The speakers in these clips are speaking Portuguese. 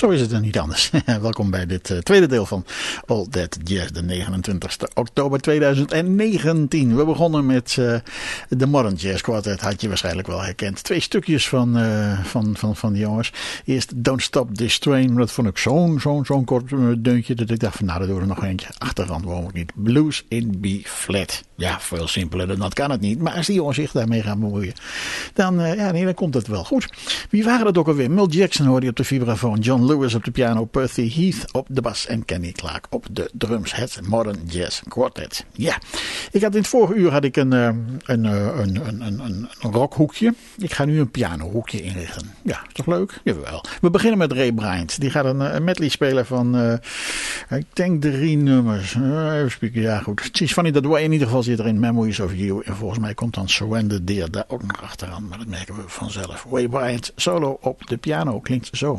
Zo is het dan niet anders. Welkom bij dit tweede deel van All That Jazz, de 29 oktober 2019. We begonnen met de Modern Jazz Quartet, had je waarschijnlijk wel herkend. 2 stukjes van die jongens. Eerst Don't Stop This Train, dat vond ik zo'n kort deuntje, dat ik dacht van nou, dat doen we er nog eentje. Achtergrond, waarom ook niet. Blues in B-flat. Ja, veel simpeler dan dat kan het niet. Maar als die jongens zich daarmee gaan bemoeien, dan komt het wel goed. Wie waren dat ook alweer? Milt Jackson hoorde je op de vibrafoon, John Lewis op de piano, Percy Heath op de bas en Kenny Clark op de drums. Het Modern Jazz Quartet. Ja, ik had in het vorige uur een rockhoekje. Ik ga nu een pianohoekje inrichten. Ja, is toch leuk? Jawel. We beginnen met Ray Bryant. Die gaat een medley spelen van, ik denk 3 nummers. Even spieken, ja goed. She's Funny That Way in ieder geval zit erin. Memories of You. En volgens mij komt dan Surrender Dear daar ook nog achteraan. Maar dat merken we vanzelf. Ray Bryant solo op de piano klinkt zo.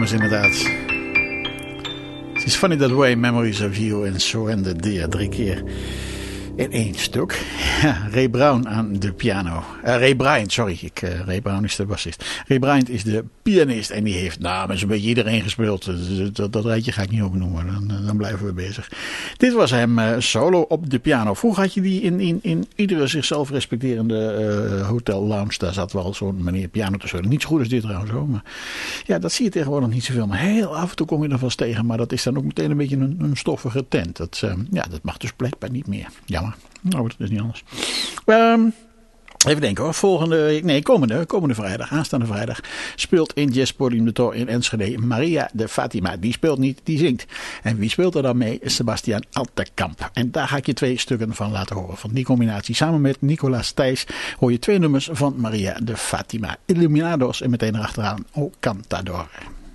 nummers inderdaad. It's funny that way, Memories of You and Surrender Dear. 3 keer in 1 stuk. Ja, Ray Brown aan de piano. Ray Bryant, sorry. Ray Brown is de bassist. Ray Bryant is de pianist. En die heeft namens een beetje iedereen gespeeld. Dat rijtje ga ik niet opnoemen. Dan blijven we bezig. Dit was hem solo op de piano. Vroeger had je die in iedere zichzelf respecterende hotel lounge. Daar zat wel zo'n meneer piano te spelen. Niet zo goed als dit trouwens hoor. Maar ja, dat zie je tegenwoordig niet zoveel. Maar heel af en toe kom je er vast tegen. Maar dat is dan ook meteen een beetje een stoffige tent. Dat mag dus blijkbaar niet meer. Jammer. Nou, dat is niet anders. Even denken hoor. Komende vrijdag, aanstaande vrijdag, speelt in Jazzpodium de Tor in Enschede Maria de Fatima. Die speelt niet, die zingt. En wie speelt er dan mee? Sebastian Altekamp. En daar ga ik je 2 stukken van laten horen. Van die combinatie. Samen met Nicolaas Thijs hoor je 2 nummers van Maria de Fatima. Illuminados en meteen erachteraan O Cantador.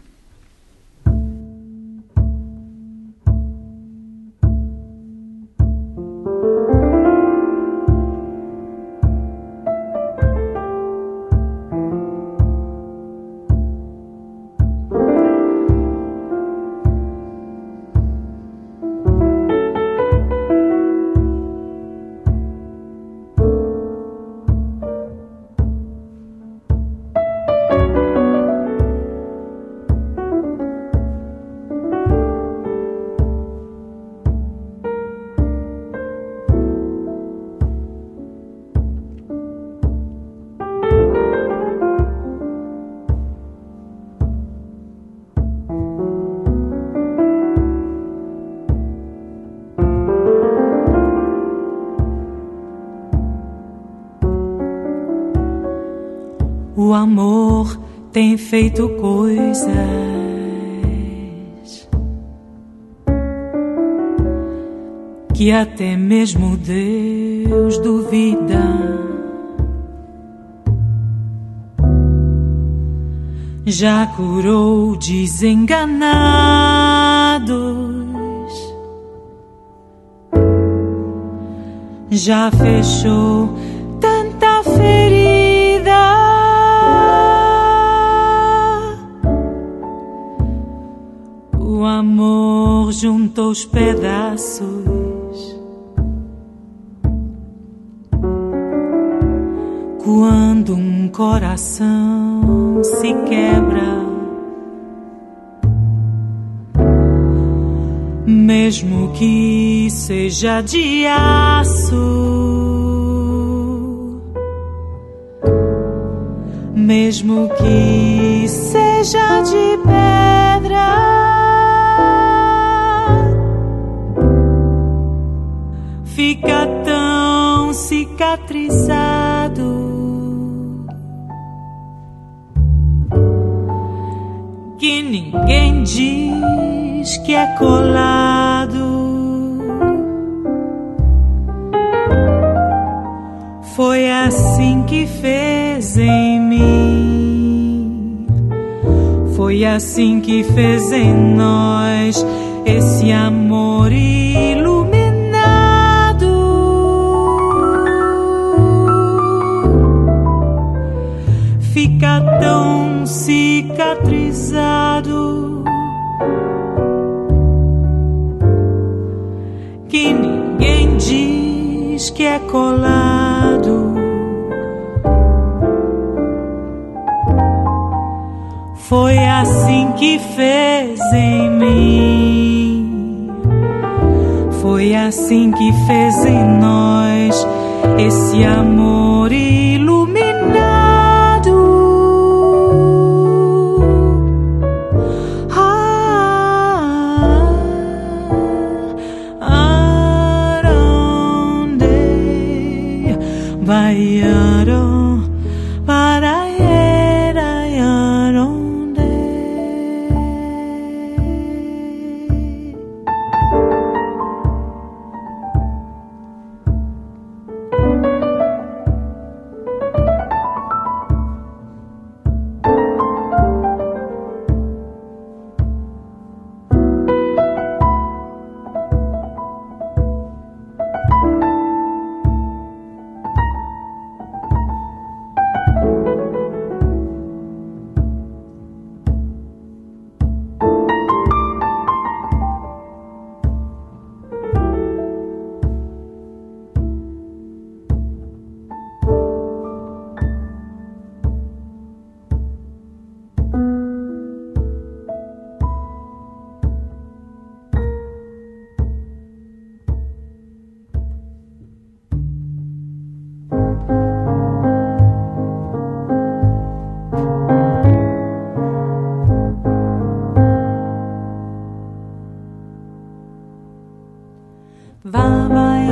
O amor tem feito coisas que até mesmo Deus duvida. Já curou desenganados, já fechou tanta ferida. O amor junta os pedaços quando um coração se quebra, mesmo que seja de aço, mesmo que seja de pedra. Fica tão cicatrizado que ninguém diz que é colado. Foi assim que fez em mim, foi assim que fez em nós esse amor iluminado. Fica tão cicatrizado que ninguém diz que é colado. Foi assim que fez em mim, foi assim que fez em nós esse amor iluminado.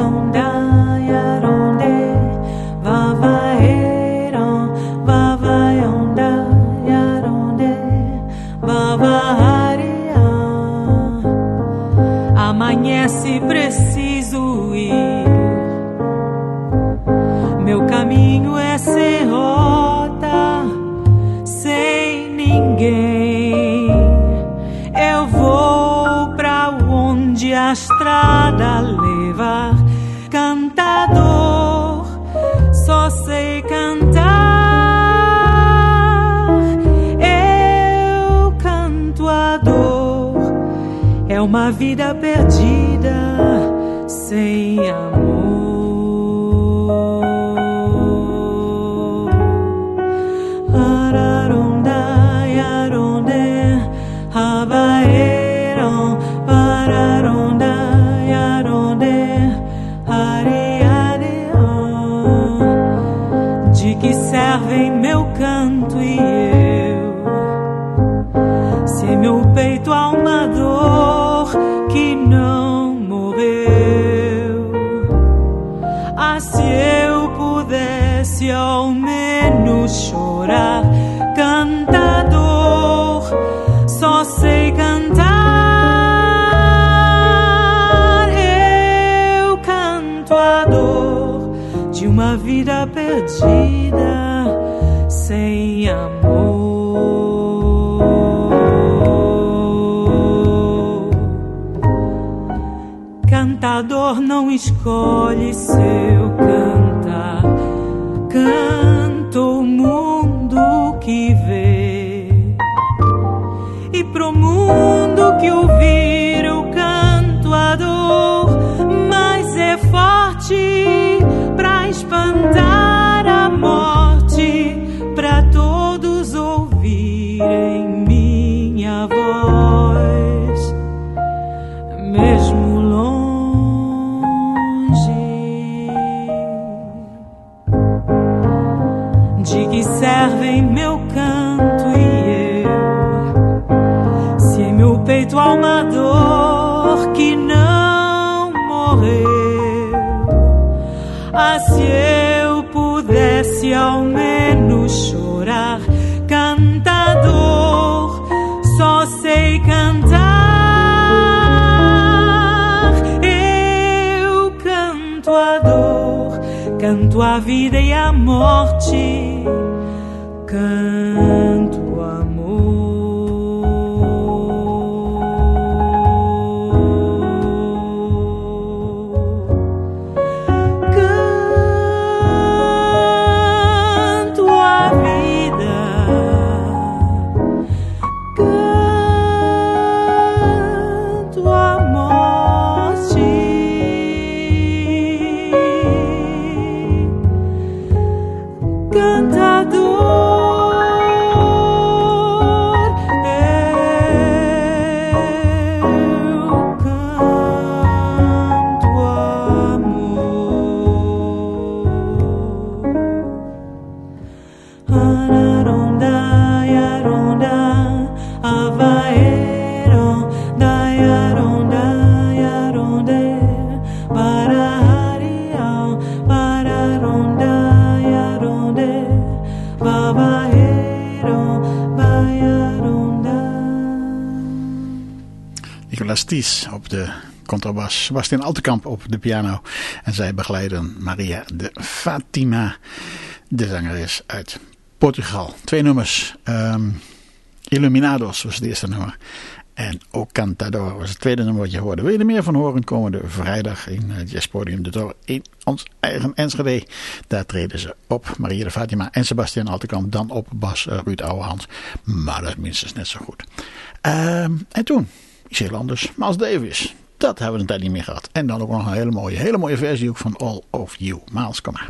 Amanhece, preciso ir. Meu caminho é sem rota, sem ninguém. Eu vou pra onde a estrada levar. Cantador, só sei cantar. Eu canto a dor. É uma vida perdida sem amor. Araronda, yaronde, habaeron, pararonda, yaronde, ariareon. De que servem meu canto e eu, se em meu peito há uma dor que não morreu? Ah, se eu pudesse ao menos chorar. Cantador, só sei cantar. Eu canto a dor de uma vida perdida sem amor. Cantador não escolhe seu cantar. Canta o mundo que vê, e pro mundo que ouvir eu canto a dor. Mas é forte pra espantar a morte, pra todos ouvirem minha voz, mesmo de que servem meu canto e eu, se em meu peito há uma dor que não morreu? Ah, se eu pudesse ao menos chorar. Cantador, só sei cantar. Eu canto a dor, canto a vida e a morte, canto o amor. Canto a vida, canto a morte. Cantador, eu canto amor. Araronda, yaronda, avaeron, da yaronda, yaronde, pararião, pararonda, yaronde, babaeron, bayaronda. Nicolas Ties op de contrabas, Sebastian Altekamp op de piano. En zij begeleiden Maria de Fatima, de zangeres uit Portugal. 2 nummers. Iluminados was het eerste nummer. En O Cantador was het tweede nummer wat je hoorde. Wil je er meer van horen? Komende vrijdag in het Jazzpodium de Tor in ons eigen Enschede. Daar treden ze op. Maria de Fatima en Sebastian Altekamp. Dan op bas Ruud Ouwehand. Maar dat is minstens net zo goed. En toen iets heel anders. Miles Davis. Dat hebben we een tijd niet meer gehad. En dan ook nog een hele mooie versie ook van All of You. Miles, kom maar.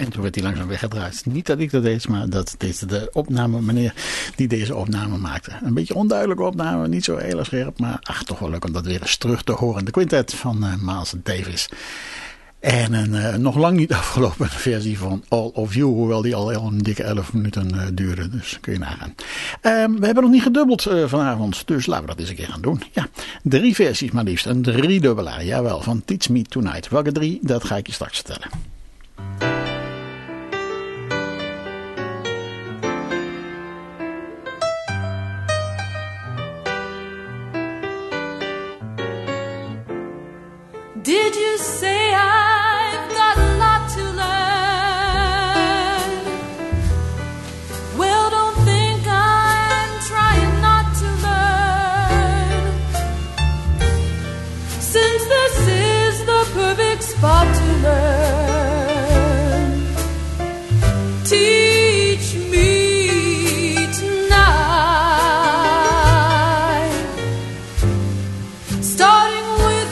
toen werd hij langzaam weggedraaid. Niet dat ik dat deed, maar dat deze de opname, meneer die deze opname maakte. Een beetje onduidelijke opname, niet zo heel scherp, maar toch wel leuk om dat weer eens terug te horen. De quintet van Miles Davis. En een nog lang niet afgelopen versie van All of You. Hoewel die al een dikke 11 minuten duurde. Dus kun je nagaan. We hebben nog niet gedubbeld vanavond. Dus laten we dat eens een keer gaan doen. Ja, 3 versies maar liefst. Een 3-dubbelaar. Jawel, van Teach Me Tonight. Welke 3? Dat ga ik je straks vertellen. Did you say I've got a lot to learn? Well, don't think I'm trying not to learn. Since this is the perfect spot to learn, teach me tonight. Starting with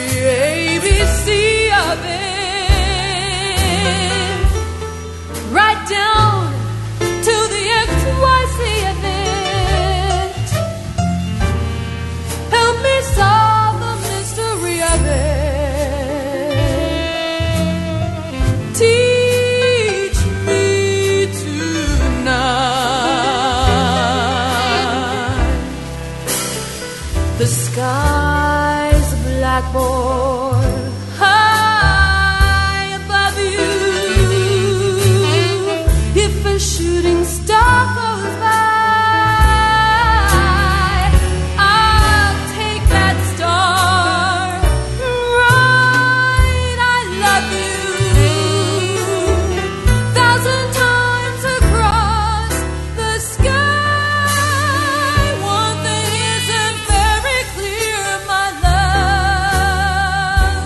right down to the XYZ of it. Help me solve the mystery of it. Teach me tonight. The sky's a blackboard shooting star goes by, I'll take that star and write I love you 1,000 times across the sky. One thing isn't very clear, my love.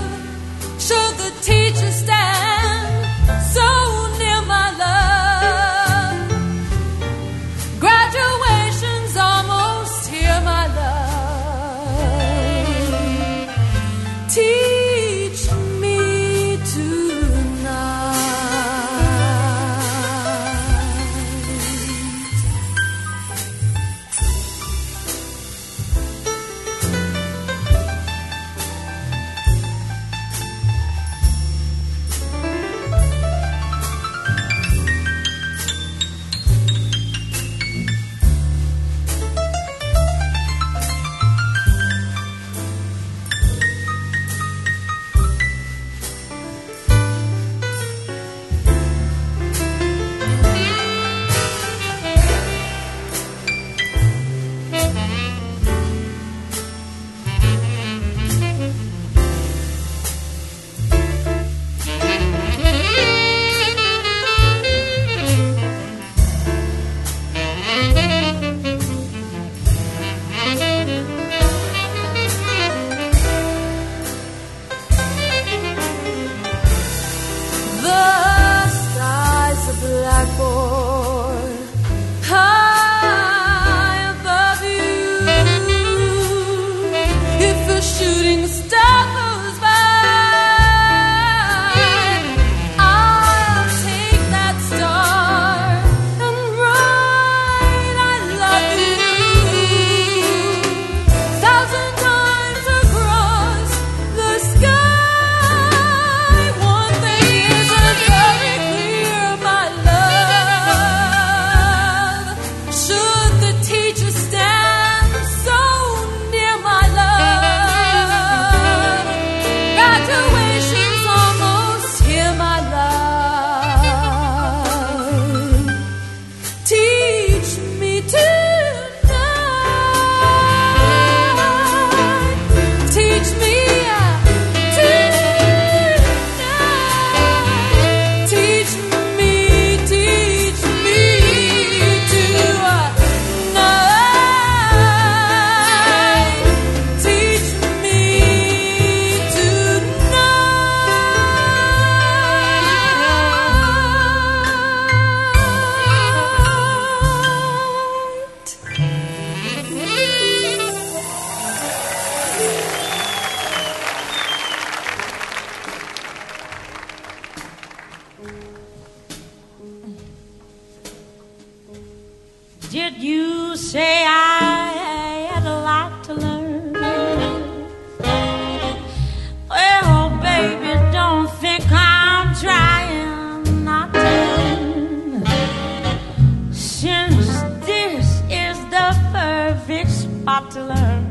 about to learn.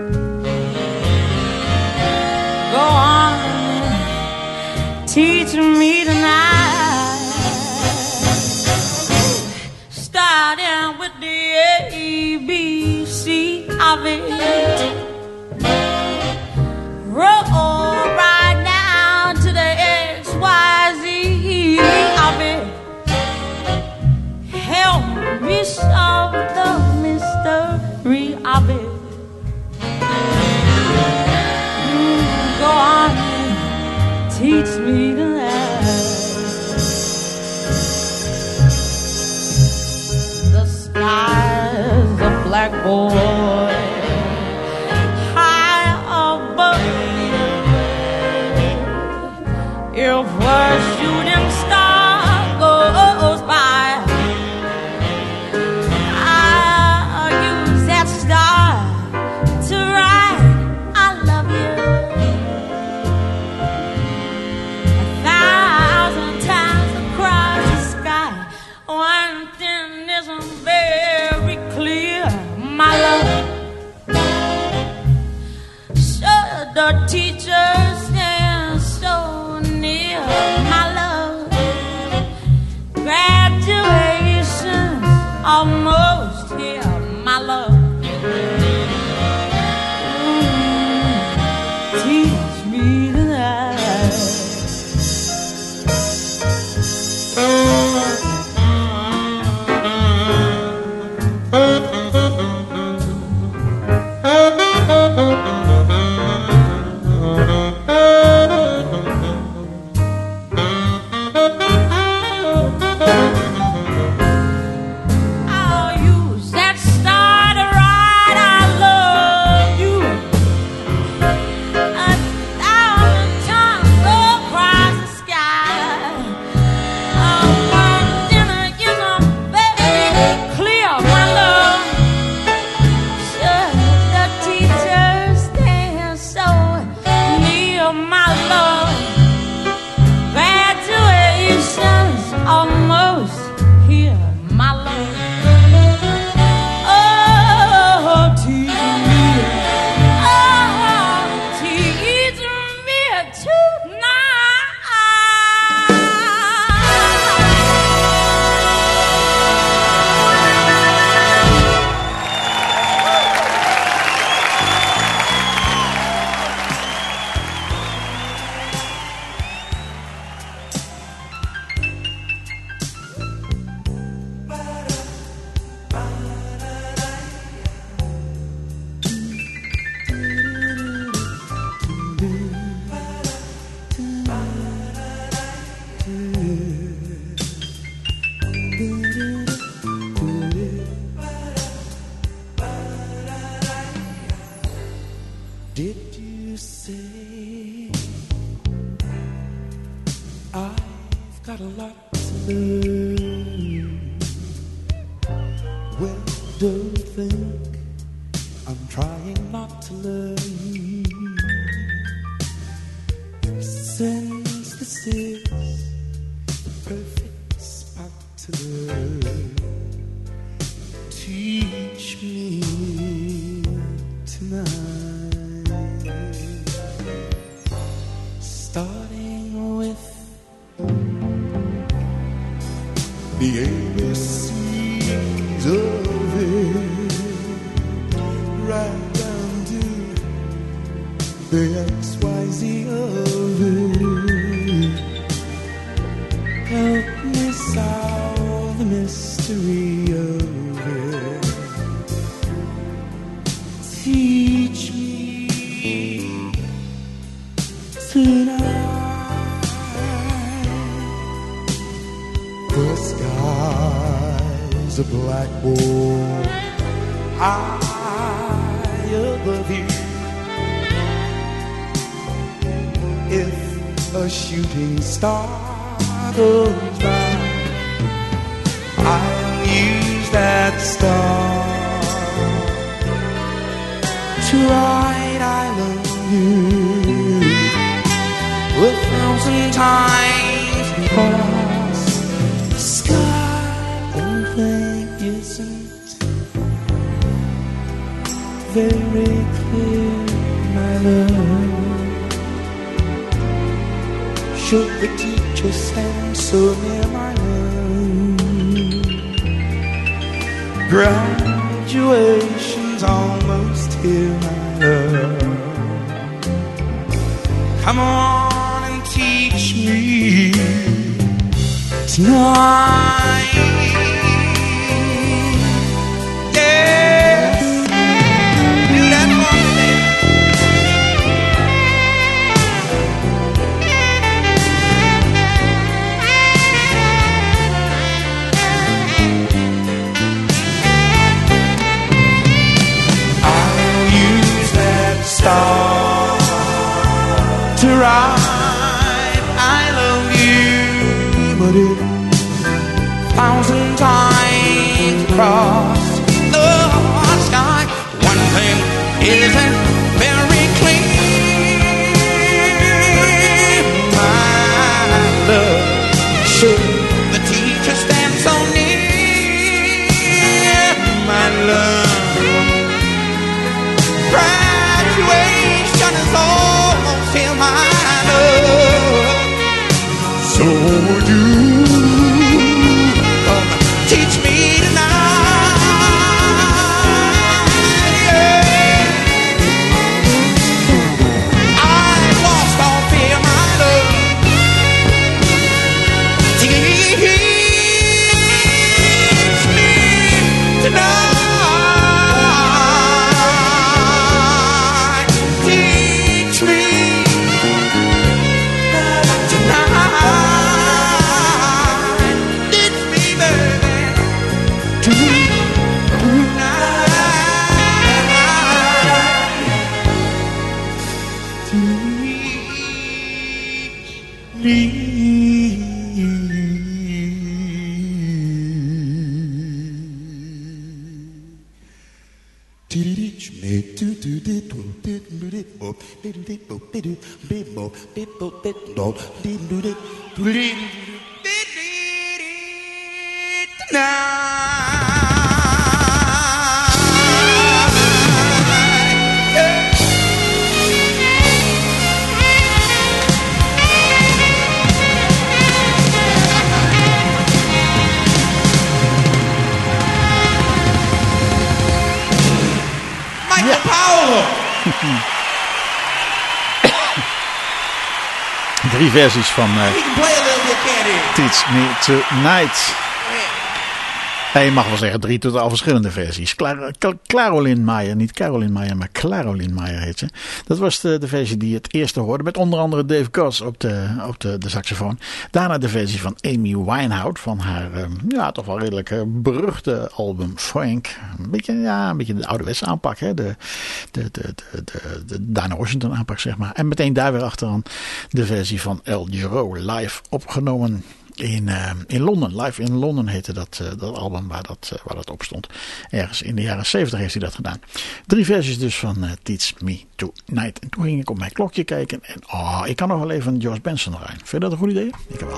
Go on and teach me tonight. Starting with the ABC of it. Roll right down to the XYZ of it. Help me solve the mystery of it. Go on and teach me tonight. The sky's a blackboard high above you. If a shooting star goes by, I'll use that star to write I love you 1,000 times across the sky. One thing isn't very clear, my love. Should the teacher stand so near, my love? Graduation's almost here, my love. Teach me tonight. I'll use that star to write I love you 1,000 times across the sky. One dinner isn't very clear, my love. Should the teacher stand so near, my love? Graduation's almost here, my love. Oh, teach me Did you say I've got a lot to learn? Well, don't think I'm trying not to learn. Since this is the perfect spot to learn, teach me tonight. Starting with the ABCs of it, right down to the XYZ of it. Help me solve the mystery of it. Teach me tonight. The sky's a blackboard high above you. If a shooting star goes by, I'll use that star to write I love you 1,000 times across the sky. One thing isn't very clear, my love. Should the teacher stand so near, my love? Graduation's almost here, my love. Come on and teach me tonight. Yes, do that for me. I'll use that star to write I love you, but it 1,000 times across the sky, one thing isn't very clear, my love. Should the teacher stand so near, my love? Graduation is almost here, my love. So would you come teach me tonight? Yeah. I lost all fear, my love. Teach me tonight. Teach me tonight. Teach me, baby, tonight. Teach Michael Powell. 3 versies van He can play a little bit, can't he? Teach Me Tonight. Ja, je mag wel zeggen 3 totaal verschillende versies. Carolyn Mayer, niet Caroline Mayer, maar Carolyn Mayer heet ze. Dat was de versie die je het eerste hoorde. Met onder andere Dave Goss op de saxofoon. Daarna de versie van Amy Winehouse van haar toch wel redelijk beruchte album Frank. Een beetje de ouderwetse aanpak. Hè? De Dinah Washington aanpak, zeg maar. En meteen daar weer achteraan de versie van El Giro live opgenomen. In Londen, live in Londen heette dat album waar dat op stond. Ergens in de jaren 70 heeft hij dat gedaan. 3 versies dus van Teach Me Tonight. En toen ging ik op mijn klokje kijken en ik kan nog wel even George Benson rijden. Vind je dat een goed idee? Ik heb wel.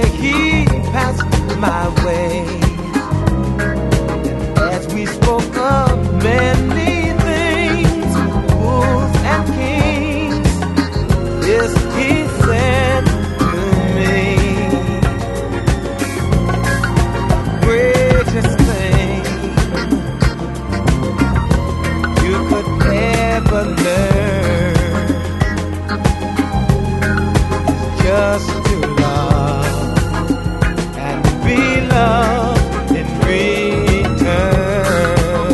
my way. And as we spoke of of many things, fools and kings. This he said to me. Greatest thing you could ever learn is just to love and be loved in return.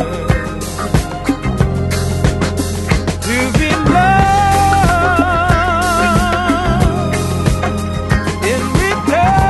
To be loved in return.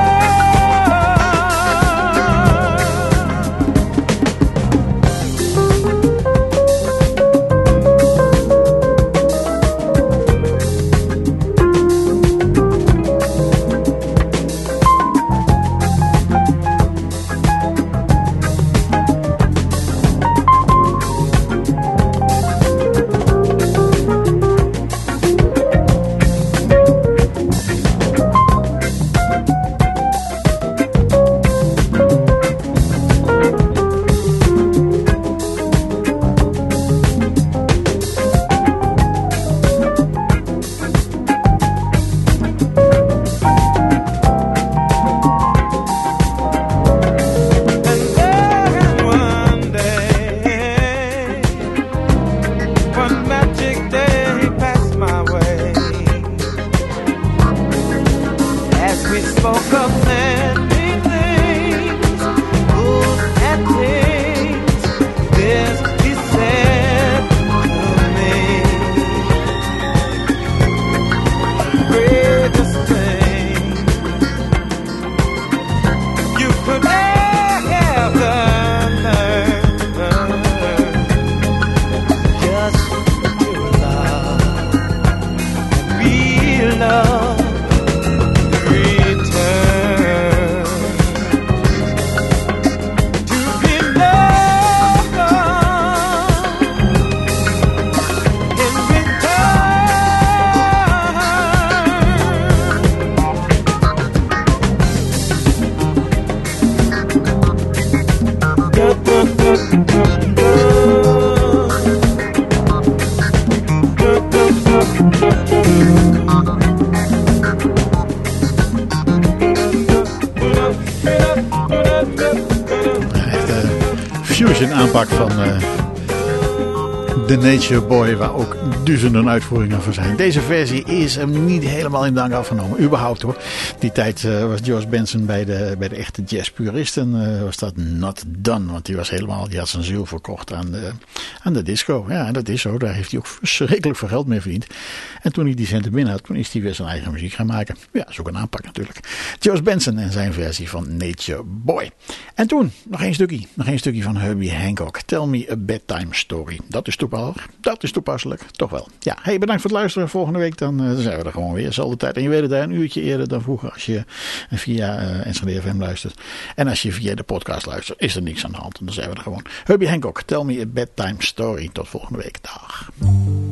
Aanpak van The Nature Boy, waar ook duizenden uitvoeringen voor zijn. Deze versie is hem niet helemaal in dank afgenomen. Überhaupt hoor. Die tijd was George Benson bij de echte jazzpuristen was dat not done. Want die had zijn ziel verkocht aan de disco. Ja, en dat is zo. Daar heeft hij ook verschrikkelijk veel geld mee verdiend. En toen hij die centen binnen had, toen is hij weer zijn eigen muziek gaan maken. Ja, dat is ook een aanpak natuurlijk. George Benson en zijn versie van Nature Boy. En toen nog één stukje van Herbie Hancock. Tell Me a Bedtime Story. Dat is toepasselijk. Dat is toepasselijk. Toch wel. Ja, hey, bedankt voor het luisteren. Volgende week dan zijn we er gewoon weer. Zelfde tijd. En je weet het, een uurtje eerder dan vroeger als je via Enschede FM luistert. En als je via de podcast luistert, is er niks aan de hand. En dan zijn we er gewoon. Herbie Hancock, Tell Me a Bedtime Story. Tot volgende week. Dag.